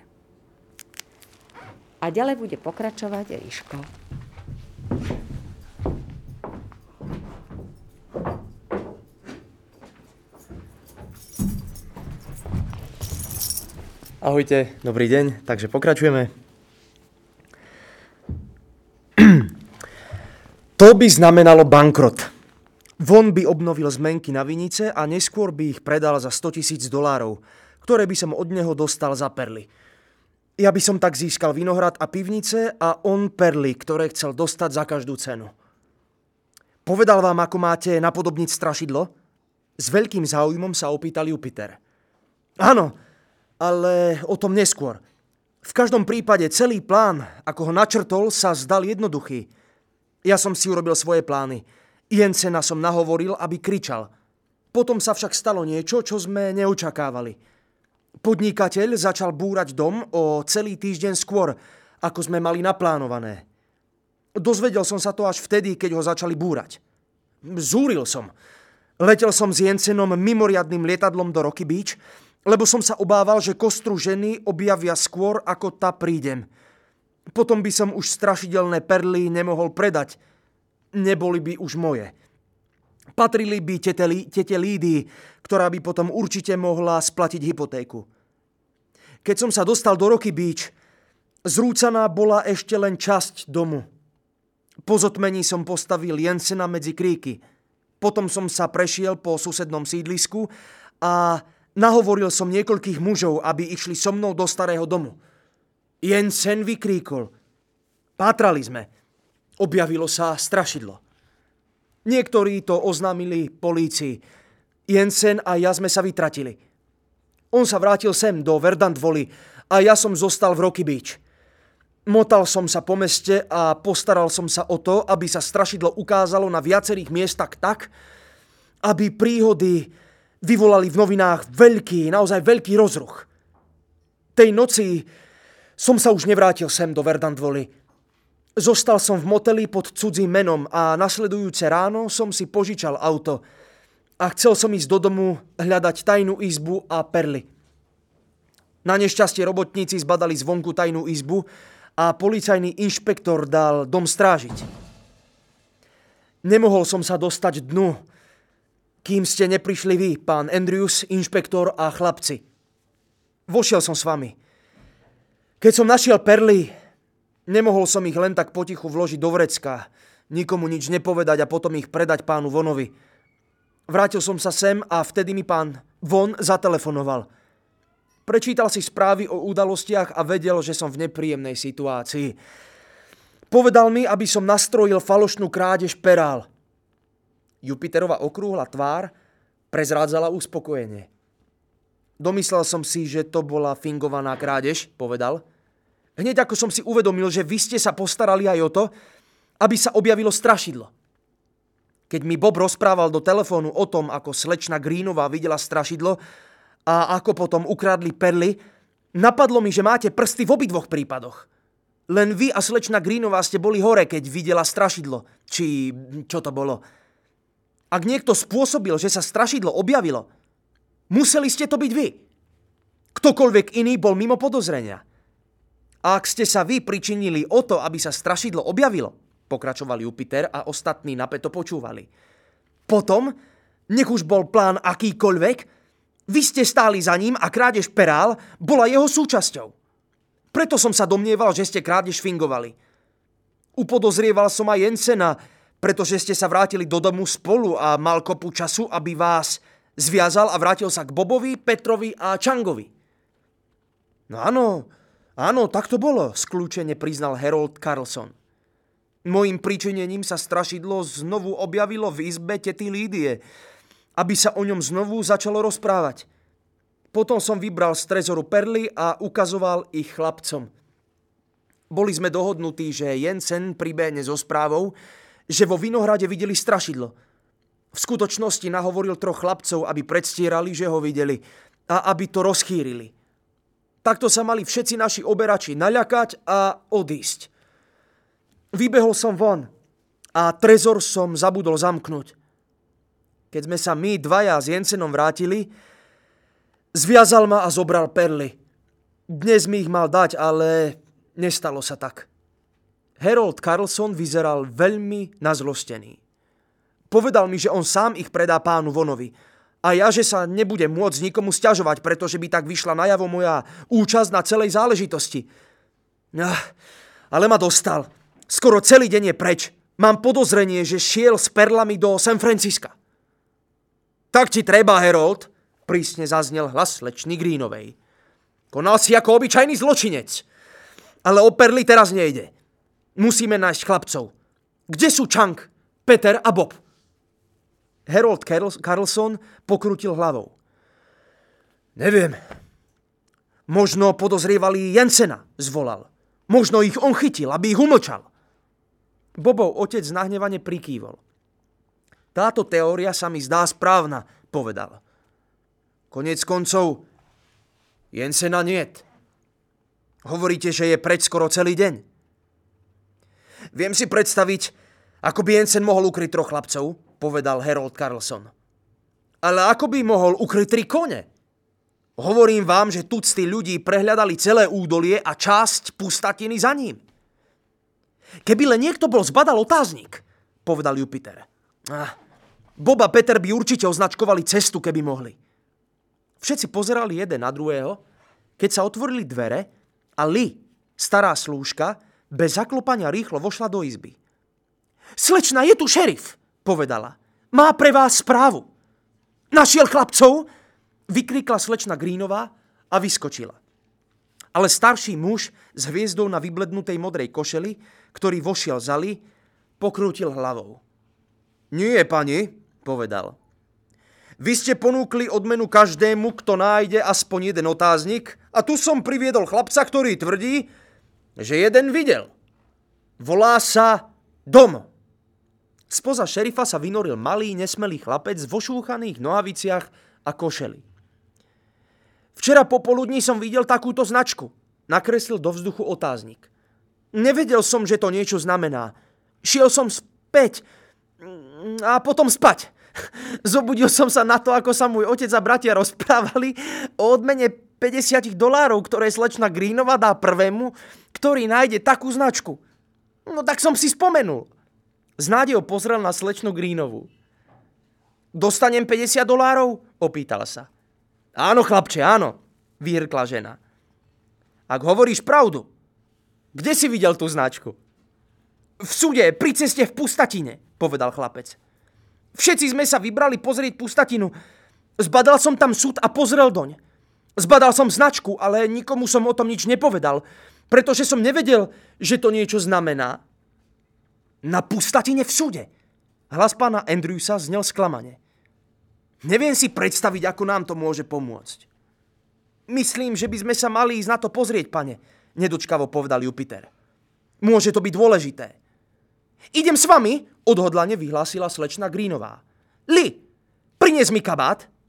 Speaker 3: A ďalej bude pokračovať Ríško.
Speaker 4: Ahojte, dobrý deň, takže pokračujeme. To by znamenalo bankrot. Von by obnovil zmenky na vinice a neskôr by ich predal za $100,000, ktoré by som od neho dostal za perly. Ja by som tak získal vinohrad a pivnice a on perly, ktoré chcel dostať za každú cenu. Povedal vám, ako máte napodobniť strašidlo? S veľkým záujmom sa opýtal Jupiter. Áno, ale o tom neskôr. V každom prípade celý plán, ako ho načrtol, sa zdal jednoduchý. Ja som si urobil svoje plány. Jensena som nahovoril, aby kričal. Potom sa však stalo niečo, čo sme neočakávali. Podnikateľ začal búrať dom o celý týždeň skôr, ako sme mali naplánované. Dozvedel som sa to až vtedy, keď ho začali búrať. Zúril som. Letel som s Jensenom mimoriadnym lietadlom do Rocky Beach, lebo som sa obával, že kostru ženy objavia skôr, ako tá prídem. Potom by som už strašidelné perly nemohol predať. Neboli by už moje. Patrili by tete Lídii, ktorá by potom určite mohla splatiť hypotéku. Keď som sa dostal do Rocky Beach, zrúcaná bola ešte len časť domu. Po zotmení som postavil Jensena medzi kríky. Potom som sa prešiel po susednom sídlisku a nahovoril som niekoľkých mužov, aby išli so mnou do starého domu. Jensen vykríkol. Pátrali sme. Objavilo sa strašidlo. Niektorí to oznámili polícii. Jensen a ja sme sa vytratili. On sa vrátil sem do Verdant Valley a ja som zostal v Rocky Beach. Motal som sa po meste a postaral som sa o to, aby sa strašidlo ukázalo na viacerých miestach tak, aby príhody vyvolali v novinách naozaj veľký rozruch. Tej noci som sa už nevrátil sem do Verdant Valley. Zostal som v moteli pod cudzím menom a nasledujúce ráno som si požičal auto a chcel som ísť do domu hľadať tajnú izbu a perly. Na nešťastie robotníci zbadali zvonku tajnú izbu a policajný inšpektor dal dom strážiť. Nemohol som sa dostať dnu, kým ste neprišli vy, pán Andrews, inšpektor a chlapci. Vošiel som s vami. Keď som našiel perly, nemohol som ich len tak potichu vložiť do vrecka, nikomu nič nepovedať a potom ich predať pánu Vonovi. Vrátil som sa sem a vtedy mi pán Von zatelefonoval. Prečítal si správy o udalostiach a vedel, že som v nepríjemnej situácii. Povedal mi, aby som nastrojil falošnú krádež perál. Jupiterova okrúhla tvár prezrádzala uspokojenie. Domyslel som si, že to bola fingovaná krádež, povedal. Hneď ako som si uvedomil, že vy ste sa postarali aj o to, aby sa objavilo strašidlo. Keď mi Bob rozprával do telefónu o tom, ako slečna Greenová videla strašidlo a ako potom ukradli perly, napadlo mi, že máte prsty v obidvoch prípadoch. Len vy a slečna Greenová ste boli hore, keď videla strašidlo. Či čo to bolo. Ak niekto spôsobil, že sa strašidlo objavilo, museli ste to byť vy. Ktokoľvek iný bol mimo podozrenia. A ak ste sa vy pričinili o to, aby sa strašidlo objavilo, pokračoval Jupiter a ostatní napäto počúvali. Potom, nech už bol plán akýkoľvek, vy ste stáli za ním a krádež perál bola jeho súčasťou. Preto som sa domnieval, že ste krádež fingovali. Upodozrieval som aj Jensena, pretože ste sa vrátili do domu spolu a mal kopu času, aby vás zviazal a vrátil sa k Bobovi, Petrovi a Changovi. No áno, tak to bolo, skľúčene priznal Harold Carlson. Mojím pričinením sa strašidlo znovu objavilo v izbe tety Lídie, aby sa o ňom znovu začalo rozprávať. Potom som vybral z trezoru perly a ukazoval ich chlapcom. Boli sme dohodnutí, že Jensen pribehne so správou, že vo vinohrade videli strašidlo. V skutočnosti nahovoril 3 chlapcov, aby predstierali, že ho videli a aby to rozchýrili. Takto sa mali všetci naši oberači naľakať a odísť. Vybehol som von a trezor som zabudol zamknúť. Keď sme sa my dvaja s Jensenom vrátili, zviazal ma a zobral perly. Dnes mi ich mal dať, ale nestalo sa tak. Harold Carlson vyzeral veľmi nazlostený. Povedal mi, že on sám ich predá pánu Vonovi a ja, že sa nebudem môcť nikomu sťažovať, pretože by tak vyšla najavo moja účasť na celej záležitosti. Ale ma dostal. Skoro celý deň je preč. Mám podozrenie, že šiel s perlami do San Francisca. Tak ti treba, Harold, prísne zaznel hlas slečny Greenovej. Konal si ako obyčajný zločinec. Ale o perly teraz nejde. Musíme nájsť chlapcov. Kde sú Chang, Peter a Bob? Harold Carlson pokrutil hlavou. Neviem. Možno podozrievali Jensena, zvolal. Možno ich on chytil, aby ich umlčal. Bobov otec nahnevane prikývol. Táto teória sa mi zdá správna, povedal. Koniec koncov, Jensena niet. Hovoríte, že je preč skoro celý deň. Viem si predstaviť, ako by Jensen mohol ukryť 3 chlapcov, povedal Harold Carlson. Ale ako by mohol ukryť 3 kone? Hovorím vám, že tucty ľudí prehľadali celé údolie a časť pustatiny za ním. Keby len niekto bol zbadal otáznik, povedal Jupiter. Bob a Peter by určite označkovali cestu, keby mohli. Všetci pozerali jeden na druhého, keď sa otvorili dvere a Lee, stará slúžka, bez zaklopania rýchlo vošla do izby. Slečna, je tu šerif, povedala. Má pre vás správu. Našiel chlapcov? Vykrikla slečna Greenová a vyskočila. Ale starší muž s hviezdou na vyblednutej modrej košeli, ktorý vošiel za Lee, pokrútil hlavou. Nie, pani, povedal. Vy ste ponúkli odmenu každému, kto nájde aspoň jeden otáznik a tu som priviedol chlapca, ktorý tvrdí, že jeden videl. Volá sa Dom. Spoza šerifa sa vynoril malý, nesmelý chlapec v ošúchaných nohaviciach a košeli. Včera popoludní som videl takúto značku. Nakreslil do vzduchu otáznik. Nevedel som, že to niečo znamená. Šiel som späť a potom spať. Zobudil som sa na to, ako sa môj otec a bratia rozprávali o odmene $50, ktoré slečna Greenová dá prvému, ktorý nájde takú značku. No tak som si spomenul. S nádejou pozrel na slečnu Greenovú. Dostanem $50? Opýtal sa. Áno, chlapče, áno, vyhrkla žena. Ak hovoríš pravdu, kde si videl tú značku? V súde, pri ceste v Pustatine, povedal chlapec. Všetci sme sa vybrali pozrieť Pustatinu. Zbadal som tam súd a pozrel doň. Zbadal som značku, ale nikomu som o tom nič nepovedal, pretože som nevedel, že to niečo znamená. Na Pustatine v súde. Hlas pána Andrewsa znel sklamane. Neviem si predstaviť, ako nám to môže pomôcť. Myslím, že by sme sa mali ísť na to pozrieť, pane, nedočkavo povedal Jupiter. Môže to byť dôležité. Idem s vami, odhodlane vyhlásila slečna Greenová. Lee, prinies mi kabát.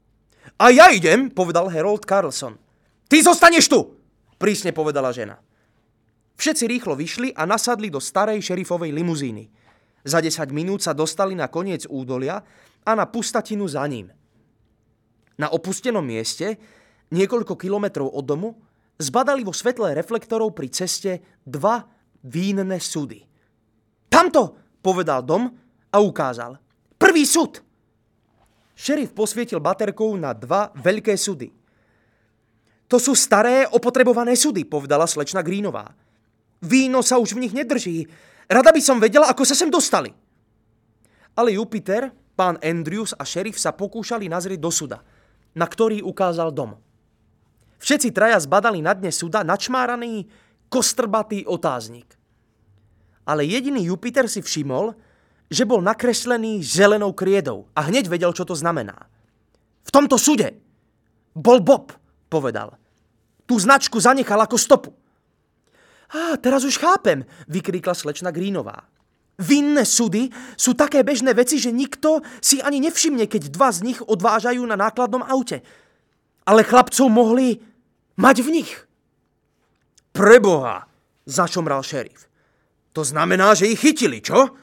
Speaker 4: A ja idem, povedal Harold Carlson. Ty zostaneš tu, prísne povedala žena. Všetci rýchlo vyšli a nasadli do starej šerifovej limuzíny. Za 10 minút sa dostali na koniec údolia a na pustatinu za ním. Na opustenom mieste, niekoľko kilometrov od domu, zbadali vo svetle reflektorov pri ceste 2 vínne súdy. Tamto, povedal Dom a ukázal. Prvý súd! Šerif posvietil baterkou na 2 veľké súdy. To sú staré, opotrebované súdy, povedala slečna Greenová. Víno sa už v nich nedrží. Rada by som vedela, ako sa sem dostali. Ale Jupiter, pán Andrews a šerif sa pokúšali nazrieť do súda, na ktorý ukázal Dom. Všetci traja zbadali na dne súda načmáraný, kostrbatý otáznik. Ale jediný Jupiter si všimol, že bol nakreslený zelenou kriedou a hneď vedel, čo to znamená. V tomto súde bol Bob, povedal. Tú značku zanechal ako stopu. Teraz už chápem, vykríkla slečna Greenová. Vinné súdy sú také bežné veci, že nikto si ani nevšimne, keď 2 z nich odvážajú na nákladnom aute. Ale chlapcov mohli mať v nich. Preboha, zašomral šerif. To znamená, že ich chytili, čo?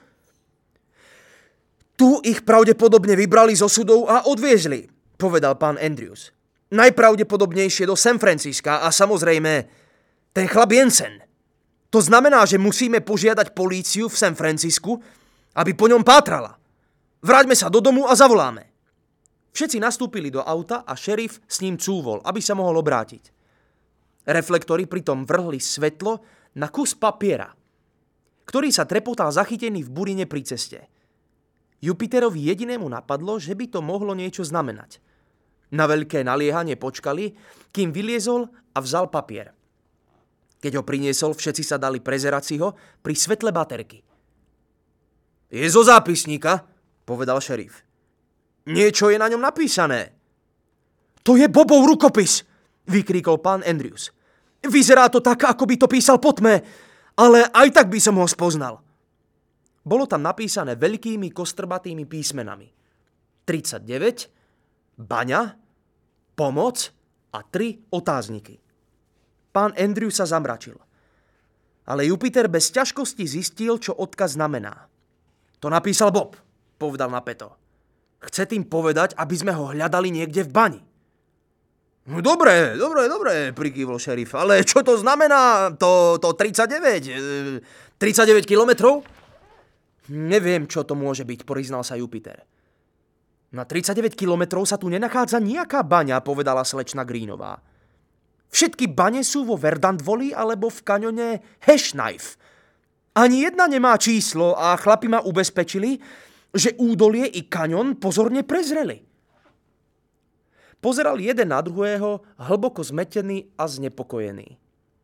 Speaker 4: Tu ich pravdepodobne vybrali zo súdov a odviezli, povedal pán Andrews. Najpravdepodobnejšie do San Francisca a samozrejme ten chlap Jensen. To znamená, že musíme požiadať políciu v San Francisku, aby po ňom pátrala. Vráťme sa do domu a zavoláme. Všetci nastúpili do auta a šerif s ním cúvol, aby sa mohol obrátiť. Reflektory pritom vrhli svetlo na kus papiera, ktorý sa trepotal zachytený v burine pri ceste. Jupiterovi jedinému napadlo, že by to mohlo niečo znamenať. Na veľké naliehanie počkali, kým vyliezol a vzal papier. Keď ho priniesol, všetci sa dali prezerať si ho pri svetle baterky. Je zo zápisníka, povedal šerif. Niečo je na ňom napísané. To je Bobov rukopis, vykríkol pán Andrews. Vyzerá to tak, ako by to písal po tme, ale aj tak by som ho spoznal. Bolo tam napísané veľkými kostrbatými písmenami. 39, baňa, pomoc a 3 otázniky. Pán Andrew sa zamračil. Ale Jupiter bez ťažkosti zistil, čo odkaz znamená. To napísal Bob, povedal napäto. Chce tým povedať, aby sme ho hľadali niekde v bani. No dobre, prikývol šerif. Ale čo to znamená? To 39? 39 kilometrov? Neviem, čo to môže byť, priznal sa Jupiter. Na 39 kilometrov sa tu nenachádza nejaká baňa, povedala slečna Greenová. Všetky bane sú vo Verdant Valley alebo v kaňone Hashknife. Ani jedna nemá číslo a chlapi ma ubezpečili, že údolie i kaňon pozorne prezreli. Pozeral jeden na druhého, hlboko zmetený a znepokojený.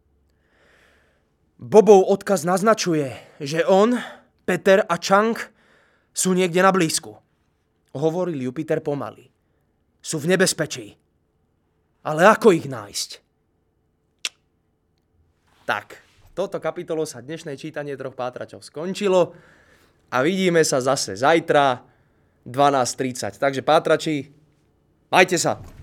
Speaker 4: Bobov odkaz naznačuje, že on, Peter a Chang sú niekde na blízku. Hovoril Jupiter pomaly. Sú v nebezpečí. Ale ako ich nájsť? Tak, toto kapitolo sa dnešné čítanie Troch pátračov skončilo a vidíme sa zase zajtra 12:30. Takže pátrači, majte sa.